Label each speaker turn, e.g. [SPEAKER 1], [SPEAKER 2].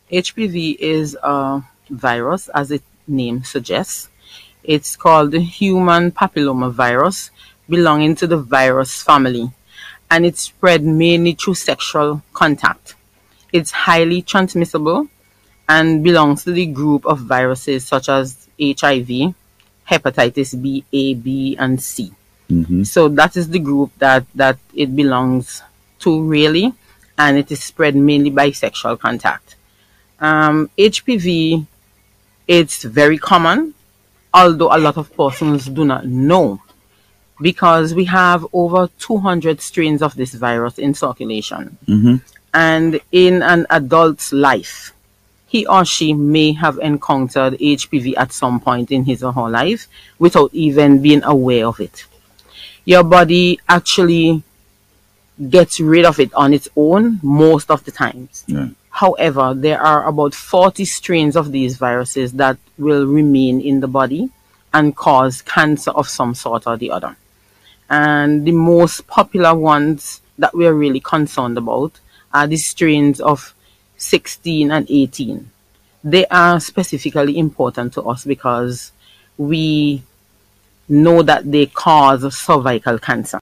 [SPEAKER 1] HPV is a virus, as its name suggests. It's called the human papillomavirus, belonging to the virus family, and it's spread mainly through sexual contact. It's highly transmissible and belongs to the group of viruses such as HIV, hepatitis B, A, B, and C. So that is the group that it belongs to really, and it is spread mainly by sexual contact. HPV, it's very common, although a lot of persons do not know, because we have over 200 strains of this virus in circulation. And in an adult's life, he or she may have encountered HPV at some point in his or her life without even being aware of it. Your body actually gets rid of it on its own most of the times.
[SPEAKER 2] Yeah.
[SPEAKER 1] However, there are about 40 strains of these viruses that will remain in the body and cause cancer of some sort or the other. And the most popular ones that we're really concerned about are the strains of 16 and 18. They are specifically important to us because we know that they cause cervical cancer.